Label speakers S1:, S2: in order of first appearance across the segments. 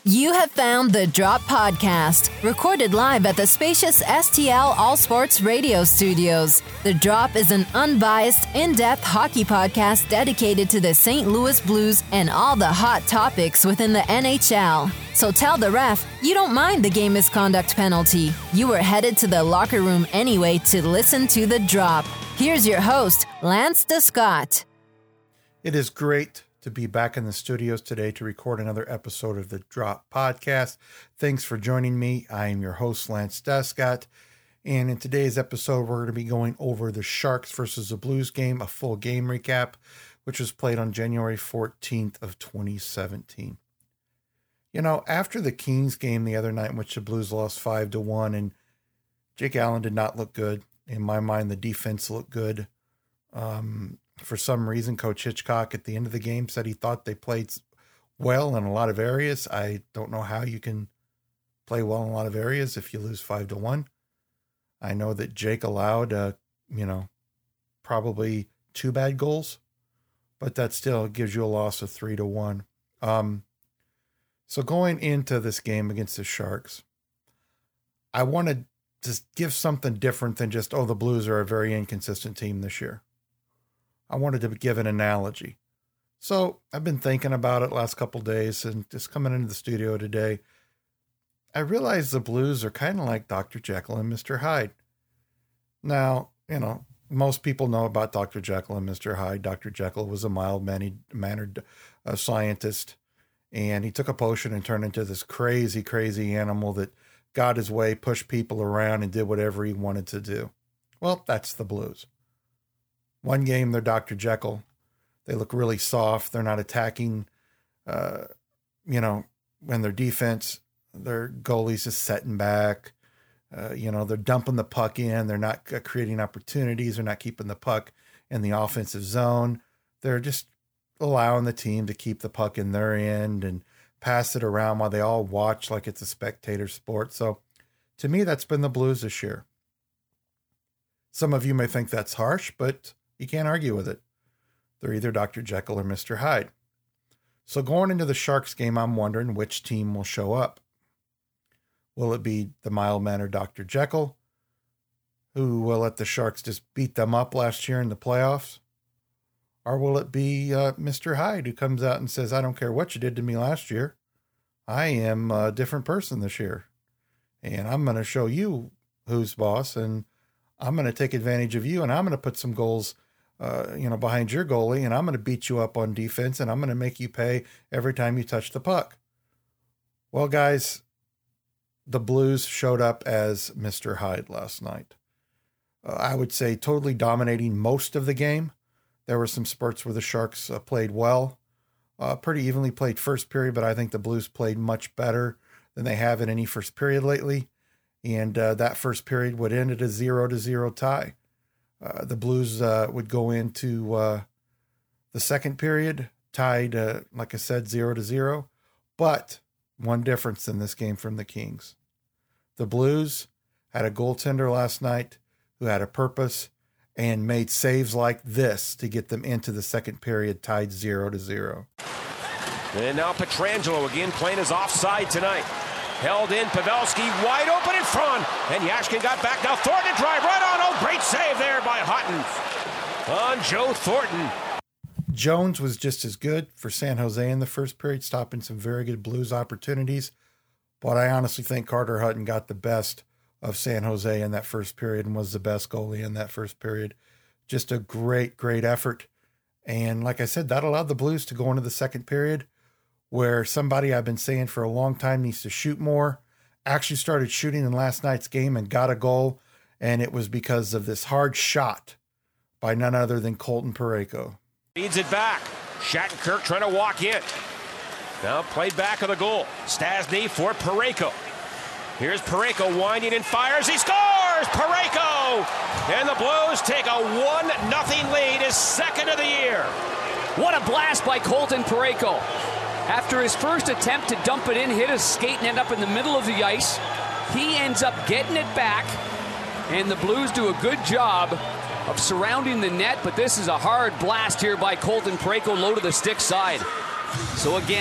S1: You have found the Drop Podcast, recorded live at the spacious STL All Sports Radio Studios. The Drop is an unbiased, in-depth hockey podcast dedicated to the St. Louis Blues and all the hot topics within the NHL. So tell the ref you don't mind the game misconduct penalty. You were headed to the locker room anyway to listen to The Drop. Here's your host, Lance DeScott.
S2: It is great to be back in the studios today to record another episode of the Drop Podcast. Thanks for joining me. I am your host, Lance DeScott. And in today's episode, we're going to be going over the Sharks versus the Blues game, a full game recap, which was played on January 14th of 2017. You know, after the Kings game the other night, in which the Blues lost 5-1, and Jake Allen did not look good. In my mind, the defense looked good. For some reason, Coach Hitchcock at the end of the game said he thought they played well in a lot of areas. I don't know how you can play well in a lot of areas if you lose 5-1. I know that Jake allowed, probably 2 bad goals, but that still gives you a loss of 3-1. So going into this game against the Sharks, I wanted to give something different than just, the Blues are a very inconsistent team this year. I wanted to give an analogy. So I've been thinking about it last couple of days and just coming into the studio today. I realized the Blues are kind of like Dr. Jekyll and Mr. Hyde. Now, most people know about Dr. Jekyll and Mr. Hyde. Dr. Jekyll was a mild-mannered scientist, and he took a potion and turned into this crazy, crazy animal that got his way, pushed people around, and did whatever he wanted to do. Well, that's the Blues. One game, they're Dr. Jekyll. They look really soft. They're not attacking, when their defense, their goalie's just setting back. They're dumping the puck in. They're not creating opportunities. They're not keeping the puck in the offensive zone. They're just allowing the team to keep the puck in their end and pass it around while they all watch like it's a spectator sport. So to me, that's been the Blues this year. Some of you may think that's harsh, but you can't argue with it. They're either Dr. Jekyll or Mr. Hyde. So going into the Sharks game, I'm wondering which team will show up. Will it be the mild-mannered Dr. Jekyll, who will let the Sharks just beat them up last year in the playoffs? Or will it be Mr. Hyde, who comes out and says, I don't care what you did to me last year. I am a different person this year. And I'm going to show you who's boss, and I'm going to take advantage of you, and I'm going to put some goals behind your goalie, and I'm going to beat you up on defense, and I'm going to make you pay every time you touch the puck. Well, guys, the Blues showed up as Mr. Hyde last night. I would say totally dominating most of the game. There were some spurts where the Sharks played well, pretty evenly played first period, but I think the Blues played much better than they have in any first period lately. And that first period would end at a 0-0 tie. The Blues would go into the second period tied, like I said, 0-0. But one difference in this game from the Kings. The Blues had a goaltender last night who had a purpose and made saves like this to get them into the second period tied 0-0.
S3: And now Pietrangelo again playing his offside tonight. Held in, Pavelski wide open in front, and Yashkin got back. Now Thornton drive right on. Oh, great save there by Hutton on Joe Thornton.
S2: Jones was just as good for San Jose in the first period, stopping some very good Blues opportunities. But I honestly think Carter Hutton got the best of San Jose in that first period and was the best goalie in that first period. Just a great, great effort. And like I said, that allowed the Blues to go into the second period, where somebody I've been saying for a long time needs to shoot more, actually started shooting in last night's game and got a goal, and it was because of this hard shot by none other than Colton Parayko.
S3: Feeds it back. Shattenkirk trying to walk in. Now played back of the goal. Stastny for Parayko. Here's Parayko winding and fires. He scores! Parayko! And the Blues take a 1-0 lead, his second of the year.
S4: What a blast by Colton Parayko. After his first attempt to dump it in, hit his skate and end up in the middle of the ice, he ends up getting it back, and the Blues do a good job of surrounding the net, but this is a hard blast here by Colton Parayko, low to the stick side. So again,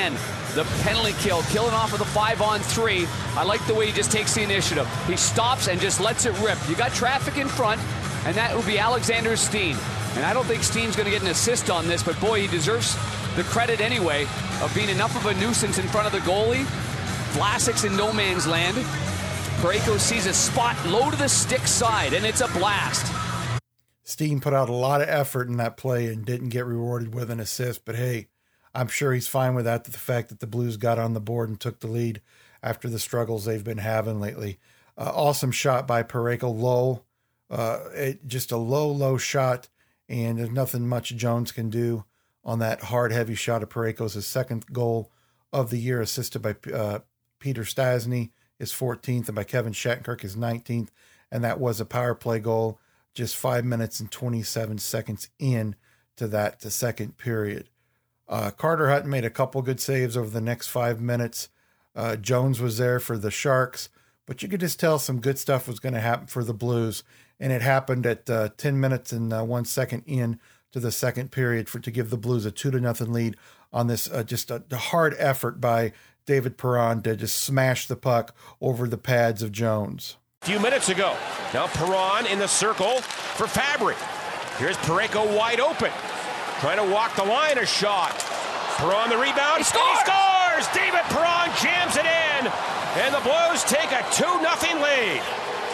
S4: the penalty kill, killing off with a 5-on-3. I like the way he just takes the initiative. He stops and just lets it rip. You got traffic in front, and that will be Alexander Steen. And I don't think Steen's going to get an assist on this, but boy, he deserves the credit anyway of being enough of a nuisance in front of the goalie. Vlasic's in no man's land. Parayko sees a spot low to the stick side, and it's a blast.
S2: Steen put out a lot of effort in that play and didn't get rewarded with an assist, but hey, I'm sure he's fine with that, the fact that the Blues got on the board and took the lead after the struggles they've been having lately. Awesome shot by Parayko, low. Just a low shot, and there's nothing much Jones can do on that hard, heavy shot of Parayko's. His second goal of the year, assisted by Peter Stastny, his 14th, and by Kevin Shattenkirk, his 19th, and that was a power play goal just 5 minutes and 27 seconds in to that second period. Carter Hutton made a couple good saves over the next 5 minutes. Jones was there for the Sharks, but you could just tell some good stuff was going to happen for the Blues, and it happened at 10 minutes and 1 second in to the second period to give the Blues a 2-0 lead on this just a hard effort by David Perron to just smash the puck over the pads of Jones.
S3: A few minutes ago. Now Perron in the circle for Fabry. Here's Parayko wide open. Trying to walk the line, a shot. Perron the rebound. He scores! David Perron jams it in. And the Blues take a 2-0 lead.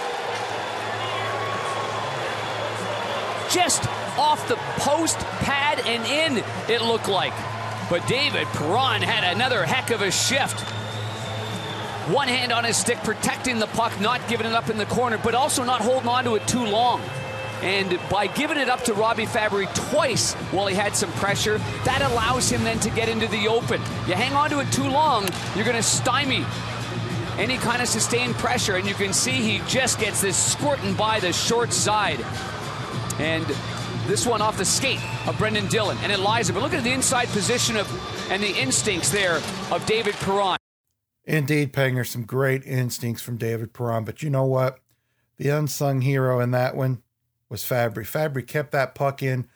S4: Just off the post, pad, and in, it looked like. But David Perron had another heck of a shift. One hand on his stick, protecting the puck, not giving it up in the corner, but also not holding on to it too long. And by giving it up to Robby Fabry twice while he had some pressure, that allows him then to get into the open. You hang on to it too long, you're going to stymie any kind of sustained pressure, and you can see he just gets this squirting by the short side. And this one off the skate of Brendan Dillon, and it lies. But look at the inside position and the instincts there of David Perron.
S2: Indeed, Panger, some great instincts from David Perron. But you know what? The unsung hero in that one was Fabry. Fabry kept that puck in,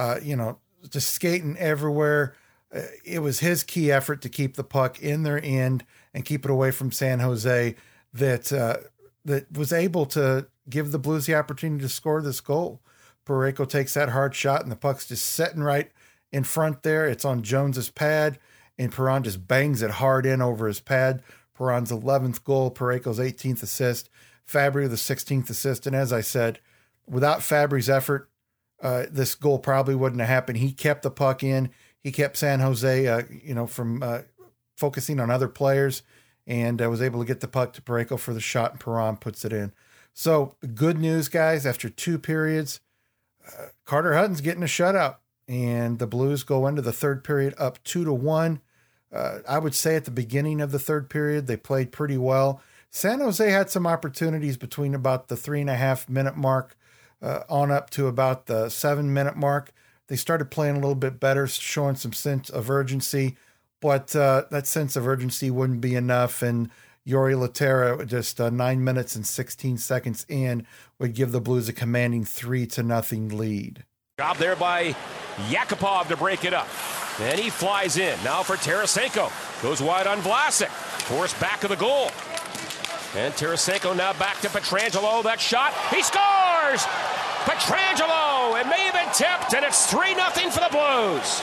S2: just skating everywhere. It was his key effort to keep the puck in their end and keep it away from San Jose that was able to give the Blues the opportunity to score this goal. Parayko takes that hard shot, and the puck's just sitting right in front there. It's on Jones's pad, and Perron just bangs it hard in over his pad. Perron's 11th goal, Parayko's 18th assist, Fabry with the 16th assist. And as I said, without Fabry's effort, this goal probably wouldn't have happened. He kept the puck in. He kept San Jose, from focusing on other players, and was able to get the puck to Parayko for the shot, and Perron puts it in. So good news, guys. After two periods, Carter Hutton's getting a shutout, and the Blues go into the third period up 2-1. I would say at the beginning of the third period, they played pretty well. San Jose had some opportunities between about the 3.5 minute mark on up to about the 7 minute mark. They started playing a little bit better, showing some sense of urgency, but that sense of urgency wouldn't be enough. And Jori Lehtera, just 9 minutes and 16 seconds in, would give the Blues a commanding 3-0 lead.
S3: Job there by Yakupov to break it up. Then he flies in. Now for Tarasenko. Goes wide on Vlasic. Forced back of the goal. And Tarasenko now back to Pietrangelo. That shot. He scores! Pietrangelo! It may have been tipped, and it's 3-0 for the Blues.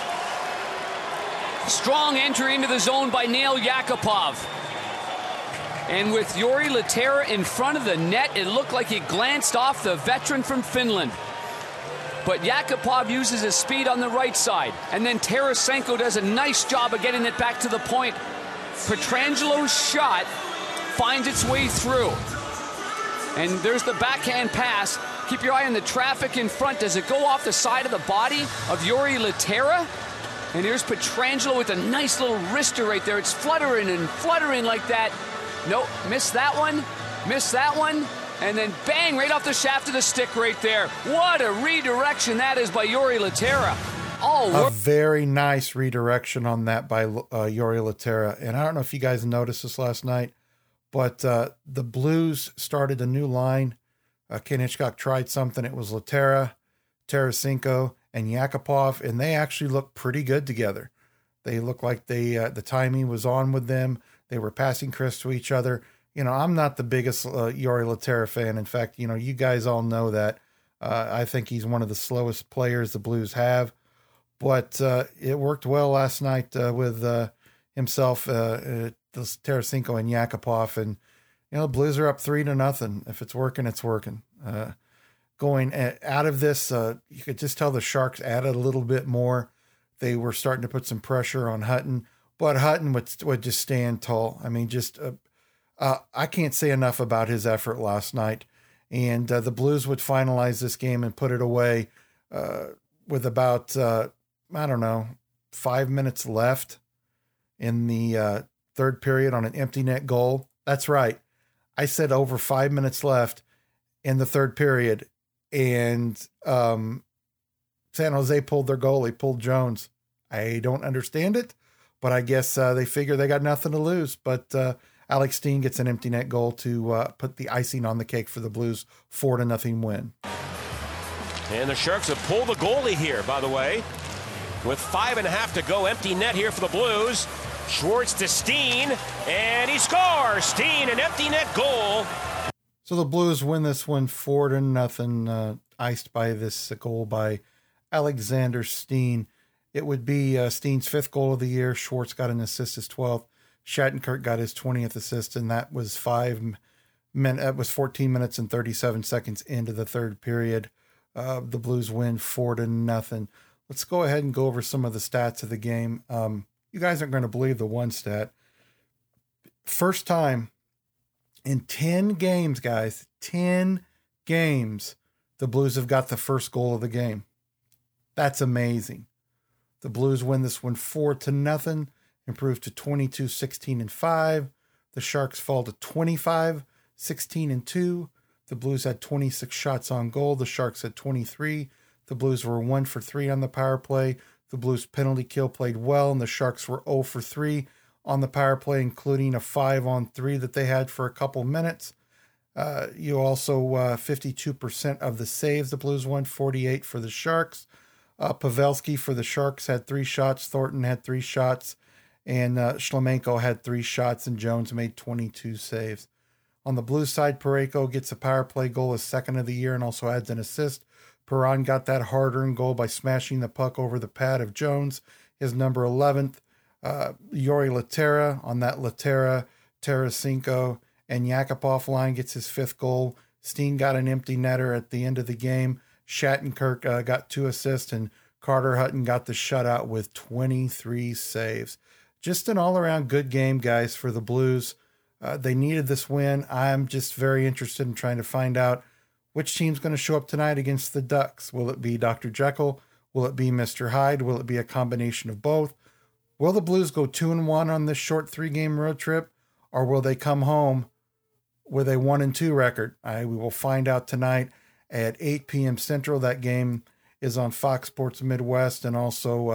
S4: Strong entry into the zone by Nail Yakupov. And with Jori Lehtera in front of the net, it looked like he glanced off the veteran from Finland. But Yakupov uses his speed on the right side. And then Tarasenko does a nice job of getting it back to the point. Pietrangelo's shot finds its way through. And there's the backhand pass. Keep your eye on the traffic in front. Does it go off the side of the body of Jori Lehtera? And here's Pietrangelo with a nice little wrister right there. It's fluttering and fluttering like that. Nope, missed that one. Missed that one. And then bang, right off the shaft of the stick right there. What a redirection that is by Jori Lehtera.
S2: A very nice redirection on that by Jori Lehtera. And I don't know if you guys noticed this last night, but the Blues started a new line. Ken Hitchcock tried something. It was Lehtera, Tarasenko, and Yakupov, and they actually looked pretty good together. They looked like the timing was on with them. They were passing crisp to each other. I'm not the biggest Jori Lehtera fan. In fact, you guys all know that. I think he's one of the slowest players the Blues have. But it worked well last night with himself, Tarasenko and Yakupov. And, the Blues are up 3-0. If it's working, it's working. Going out of this, you could just tell the Sharks added a little bit more. They were starting to put some pressure on Hutton, but Hutton would just stand tall. I mean, I can't say enough about his effort last night. And the Blues would finalize this game and put it away with about, 5 minutes left in the third period on an empty net goal. That's right. I said over 5 minutes left in the third period. And San Jose pulled their goalie, pulled Jones. I don't understand it, but I guess they figure they got nothing to lose. But Alex Steen gets an empty net goal to put the icing on the cake for the Blues 4-0 win.
S3: And the Sharks have pulled the goalie here, by the way, with 5.5 to go. Empty net here for the Blues. Schwartz to Steen, and he scores. Steen, an empty net goal.
S2: So the Blues win this one 4-0, iced by this goal by Alexander Steen. It would be Steen's 5th goal of the year. Schwartz got an assist, his 12th. Shattenkirk got his 20th assist, and that was 14 minutes and 37 seconds into the third period. The Blues win 4-0. Let's go ahead and go over some of the stats of the game. You guys aren't going to believe the one stat. First time in 10 games, guys, 10 games, the Blues have got the first goal of the game. That's amazing. The Blues win this one 4-0, improve to 22-16-5. The Sharks fall to 25-16-2. The Blues had 26 shots on goal. The Sharks had 23. The Blues were 1 for 3 on the power play. The Blues penalty kill played well, and the Sharks were 0 for 3 on the power play, including a 5-on-3 that they had for a couple minutes. You also 52% of the saves the Blues won, 48 for the Sharks. Pavelski for the Sharks had 3 shots. Thornton had 3 shots. And Schlamenko had 3 shots, and Jones made 22 saves. On the Blues side, Parayko gets a power play goal, his 2nd of the year, and also adds an assist. Perron got that hard-earned goal by smashing the puck over the pad of Jones, his number 11th. Jori Lehtera on that Lehtera, Tarasenko, and Yakupov line gets his 5th goal. Steen got an empty netter at the end of the game. Shattenkirk got 2 assists, and Carter Hutton got the shutout with 23 saves. Just an all-around good game, guys, for the Blues. They needed this win. I'm just very interested in trying to find out which team's going to show up tonight against the Ducks. Will it be Dr. Jekyll? Will it be Mr. Hyde? Will it be a combination of both? Will the Blues go 2-1 on this short 3-game road trip, or will they come home with a 1-2 record? We will find out tonight at 8 p.m. Central. That game is on Fox Sports Midwest and also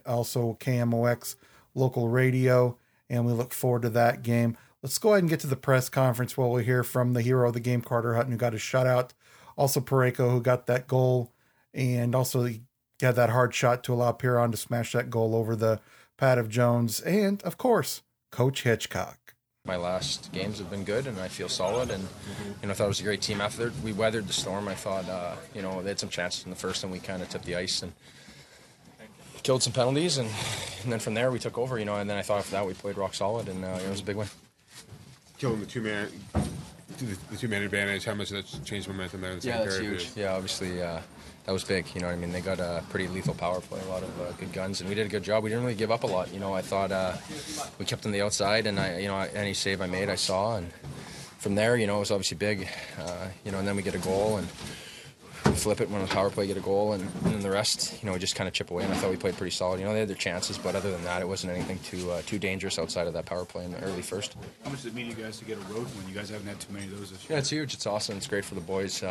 S2: KMOX local radio, and we look forward to that game. Let's go ahead and get to the press conference where we'll hear from the hero of the game, Carter Hutton, who got a shutout. Also Parayko, who got that goal, and also he had that hard shot to allow Perron to smash that goal over the pad of Jones. And, of course, Coach Hitchcock.
S5: My last games have been good, and I feel solid. And I thought it was a great team after we weathered the storm. I thought they had some chances in the first, and we kind of tipped the ice and killed some penalties, and then from there we took over. And then I thought after that we played rock solid, and it was a big win.
S6: Killing the two-man advantage, how much did that change momentum there in the second period?
S5: Yeah, that's huge. Yeah, obviously that was big. They got a pretty lethal power play, a lot of good guns, and we did a good job. We didn't really give up a lot. I thought we kept on the outside, and any save I made, I saw, and from there, it was obviously big. And then we get a goal, and we flip it when the power play, get a goal, and then the rest, we just kind of chip away. And I thought we played pretty solid. They had their chances, but other than that, it wasn't anything too dangerous outside of that power play in the early first.
S7: How much does it mean you guys to get a road win? You guys haven't had too many of those this year.
S5: Yeah, it's huge. It's awesome. It's great for the boys.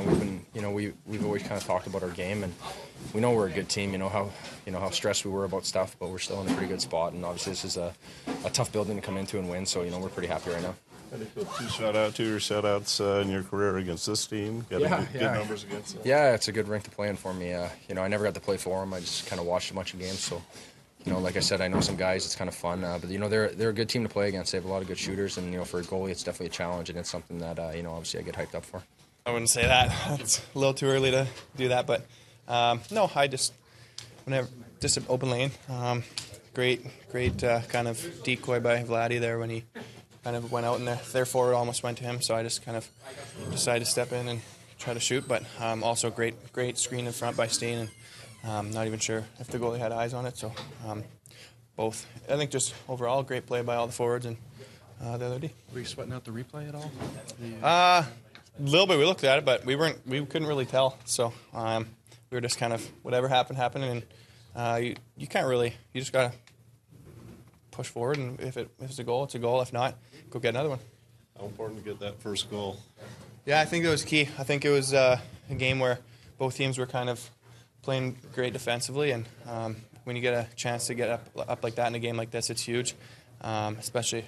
S5: We've always kind of talked about our game, and we know we're a good team. How stressed we were about stuff, but we're still in a pretty good spot. And obviously, this is a tough building to come into and win. So we're pretty happy right now.
S8: How do you feel two shutouts in your career against this team? Good numbers against them.
S5: Yeah, it's a good rink to play in for me. I never got to play for them. I just kind of watched a bunch of games, so like I said, I know some guys. It's kind of fun, but they're a good team to play against. They have a lot of good shooters, and for a goalie, it's definitely a challenge, and it's something that obviously I get hyped up for.
S9: I wouldn't say that. It's a little too early to do that, but no, I just an open lane. Great kind of decoy by Vladdy there when he kind of went out, and their forward almost went to him. So I just kind of decided to step in and try to shoot. But also great screen in front by Steen, and not even sure if the goalie had eyes on it. So both. I think just overall great play by all the forwards and the other D.
S7: Were you sweating out the replay at all?
S9: A little bit. We looked at it, but we couldn't really tell. So we were just kind of whatever happened, and you can't really. You just gotta push forward, and if it's a goal, it's a goal. If not, go get another one.
S8: How important to get that first goal?
S9: Yeah, I think it was key. I think it was a game where both teams were kind of playing great defensively, and when you get a chance to get up like that in a game like this, it's huge, especially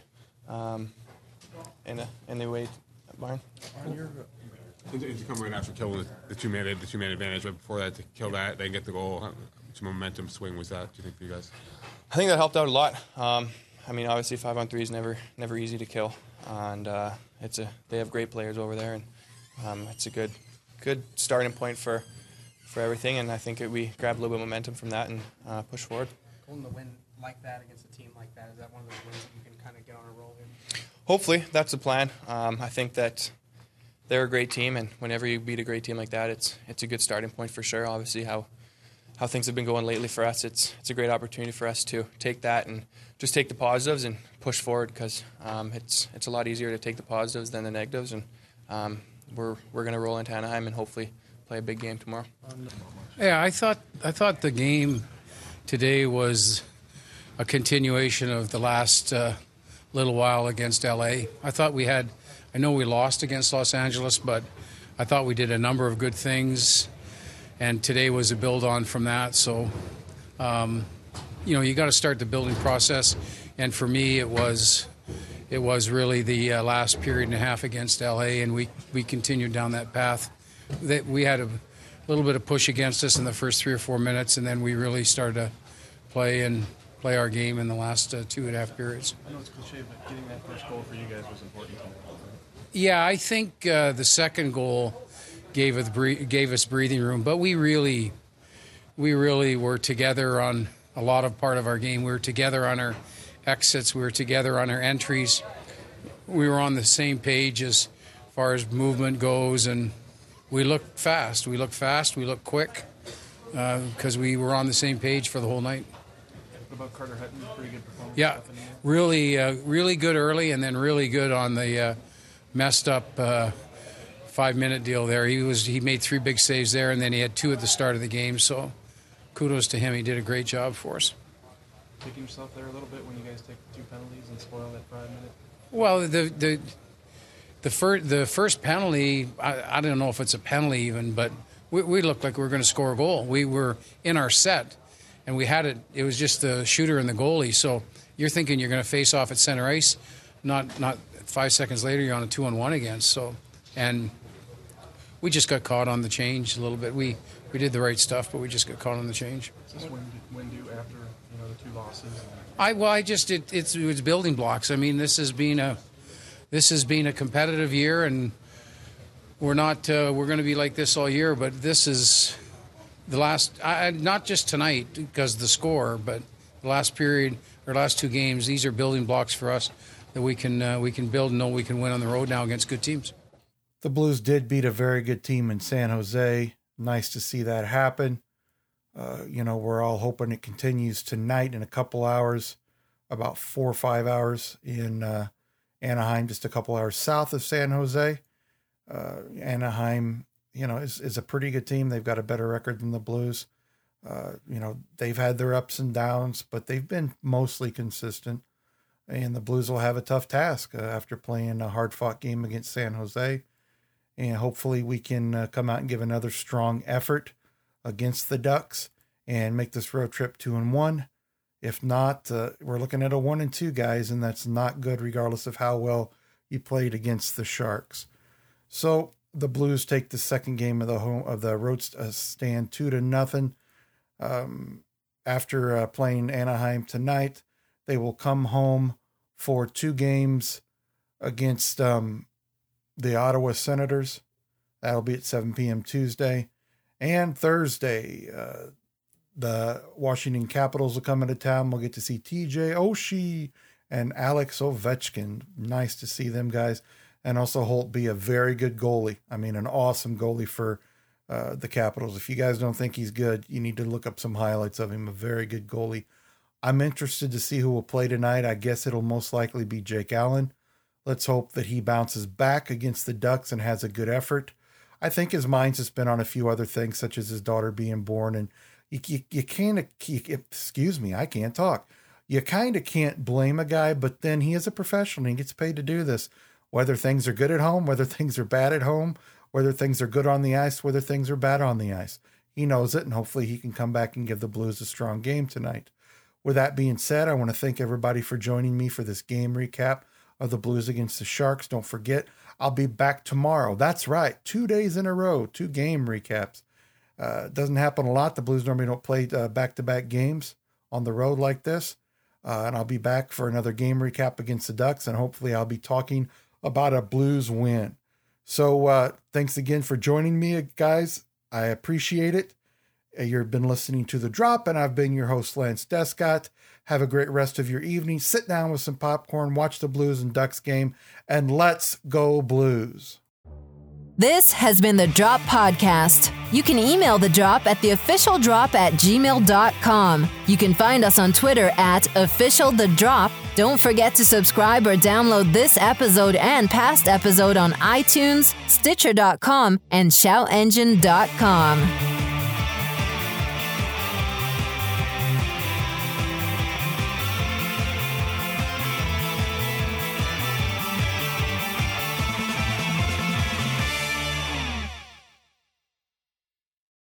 S9: in the way, Byron.
S6: To come right after killing the two-man advantage, but before that, to kill that, then get the goal, how much momentum swing was that, do you think, for you guys?
S9: I think that helped out a lot. I mean, obviously 5-on-3 is never easy to kill, and they have great players over there, and it's a good starting point for everything. And I think we grabbed a little bit of momentum from that and push forward.
S10: Holding the win like that against a team like that, is that one of those wins that you can kind of get on a roll here?
S9: Hopefully, that's the plan. I think that they're a great team, and whenever you beat a great team like that, it's a good starting point for sure. Obviously, how things have been going lately for us, it's a great opportunity for us to take that and just take the positives and push forward, because it's a lot easier to take the positives than the negatives, and we're going to roll into Anaheim and hopefully play a big game tomorrow.
S11: Yeah, I thought the game today was a continuation of the last little while against LA. I know we lost against Los Angeles, but I thought we did a number of good things, and today was a build on from that. So, you got to start the building process, and for me, it was really the last period and a half against LA, and we continued down that path. We had a little bit of push against us in the first 3 or 4 minutes, and then we really started to play our game in the last 2.5 periods.
S7: I know it's cliche, but getting that first goal for you guys was important.
S11: Yeah, I think the second goal gave us breathing room, but we really were together on a lot of part of our game. We were together on our exits. We were together on our entries. We were on the same page as far as movement goes, and we looked fast. We looked quick, because we were on the same page for the whole night.
S7: What about Carter Hutton? Pretty good performance.
S11: Yeah, really good early, and then really good on the messed up 5-minute deal there. He made 3 big saves there, and then he had 2 at the start of the game. So kudos to him. He did a great job for us.
S7: Kicking yourself there a little bit when you guys take 2 penalties and spoil that 5 minute?
S11: Well, the first penalty, I don't know if it's a penalty even, but we looked like we were going to score a goal. We were in our set, and we had it. It was just the shooter and the goalie. So you're thinking you're going to face off at center ice. Not 5 seconds later, you're on a 2-on-1 again. So, and we just got caught on the change a little bit. We did the right stuff, but we just got caught on the change.
S7: Is this when due after the 2 losses?
S11: It was building blocks. I mean, this has been a competitive year, and we're not we're going to be like this all year. But this is the last, not just tonight because of the score, but the last period or last 2 games. These are building blocks for us that we can build and know we can win on the road now against good teams.
S2: The Blues did beat a very good team in San Jose. Nice to see that happen. We're all hoping it continues tonight in a couple hours, about 4 or 5 hours in Anaheim, just a couple hours south of San Jose. Anaheim, is a pretty good team. They've got a better record than the Blues. They've had their ups and downs, but they've been mostly consistent. And the Blues will have a tough task after playing a hard-fought game against San Jose. And hopefully we can come out and give another strong effort against the Ducks and make this road trip 2-1. If not, we're looking at a 1-2, guys, and that's not good regardless of how well you played against the Sharks. So the Blues take the second game of the road stand 2-0. after playing Anaheim tonight, they will come home for 2 games against the Ottawa Senators. That'll be at 7 p.m. Tuesday. And Thursday, the Washington Capitals will come into town. We'll get to see TJ Oshie and Alex Ovechkin. Nice to see them guys. And also Holtby, a very good goalie. I mean, an awesome goalie for the Capitals. If you guys don't think he's good, you need to look up some highlights of him. A very good goalie. I'm interested to see who will play tonight. I guess it'll most likely be Jake Allen. Let's hope that he bounces back against the Ducks and has a good effort. I think his mind's just been on a few other things, such as his daughter being born. And you can't, excuse me, I can't talk. You kind of can't blame a guy, but then he is a professional and he gets paid to do this. Whether things are good at home, whether things are bad at home, whether things are good on the ice, whether things are bad on the ice. He knows it, and hopefully he can come back and give the Blues a strong game tonight. With that being said, I want to thank everybody for joining me for this game recap of the Blues against the Sharks. Don't forget, I'll be back tomorrow. That's right, 2 days in a row, 2 game recaps. It doesn't happen a lot. The Blues normally don't play back-to-back games on the road like this. And I'll be back for another game recap against the Ducks, and hopefully I'll be talking about a Blues win. So thanks again for joining me, guys. I appreciate it. You've been listening to The Drop, and I've been your host, Lance Descott. Have a great rest of your evening. Sit down with some popcorn, watch the Blues and Ducks game, and let's go Blues.
S1: This has been The Drop Podcast. You can email The Drop at theofficialdrop@gmail.com. You can find us on Twitter at officialthedrop. Don't forget to subscribe or download this episode and past episode on iTunes, Stitcher.com, and ShoutEngine.com.